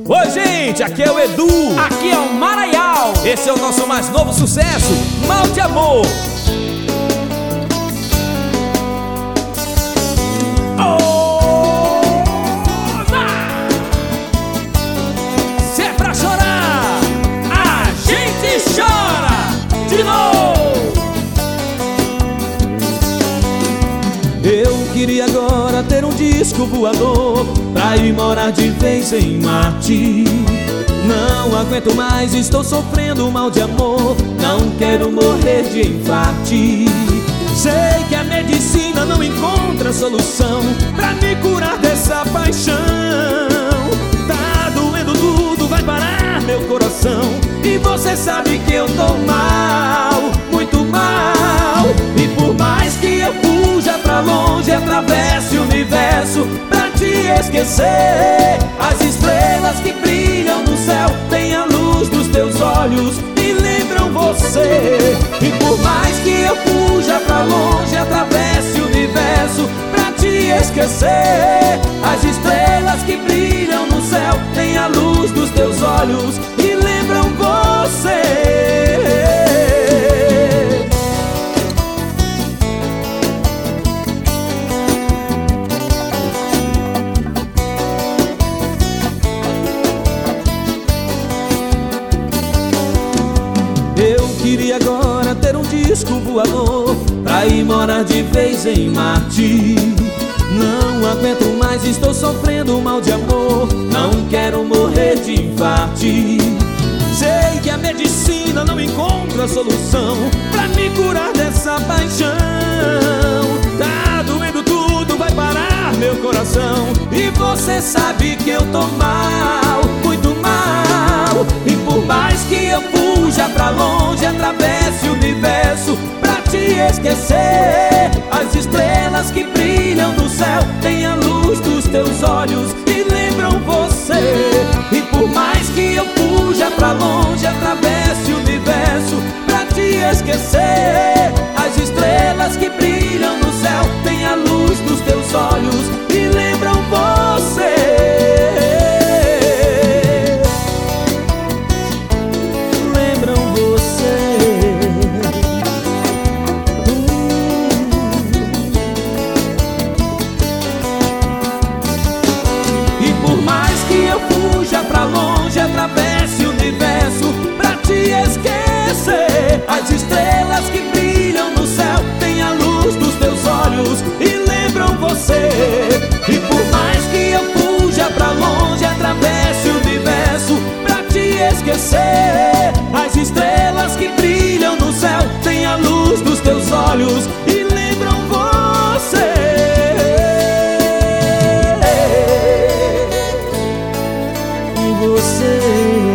Oi gente, aqui é o Edu. Aqui é o Maraial. Esse é o nosso mais novo sucesso, Mal de Amor. Se é pra chorar, a gente chora de novo. Eu queria agora ter um disco voador pra ir morar de vez em Marte. Não aguento mais, estou sofrendo mal de amor. Não quero morrer de infarte. Sei que a medicina não encontra solução pra me curar dessa paixão. Tá doendo tudo, vai parar meu coração. E você sabe que eu tô mal, muito mal. E por mais que eu fuja pra longe, atravesse o universo pra te esquecer, as estrelas que brilham no céu têm a luz dos teus olhos e lembram você. E por mais que eu fuja pra longe, atravesse o universo pra te esquecer, as estrelas que brilham no céu têm a luz dos teus olhos e lembram você. Eu queria agora ter um disco voador pra ir morar de vez em Marte. Não aguento mais, estou sofrendo mal de amor. Não quero morrer de infarte. Sei que a medicina não encontra solução pra me curar dessa paixão. Tá doendo tudo, vai parar meu coração. E você sabe que eu tô mal, muito mal. E por mais que eu fuja pra longe, atravesse o universo pra te esquecer, as estrelas que brilham no céu têm a luz dos teus olhos e lembram você. E por mais que eu fuja pra longe, atravesse o universo pra te esquecer, as estrelas que brilham no céu têm a luz dos teus olhos e lembram você. Pra longe, atravesse o universo pra te esquecer, as estrelas que brilham no céu têm a luz dos teus olhos e lembram você. E por mais que eu fuja pra longe, atravesse o universo pra te esquecer, as estrelas que brilham no céu têm a luz dos teus olhos e lembram você. Você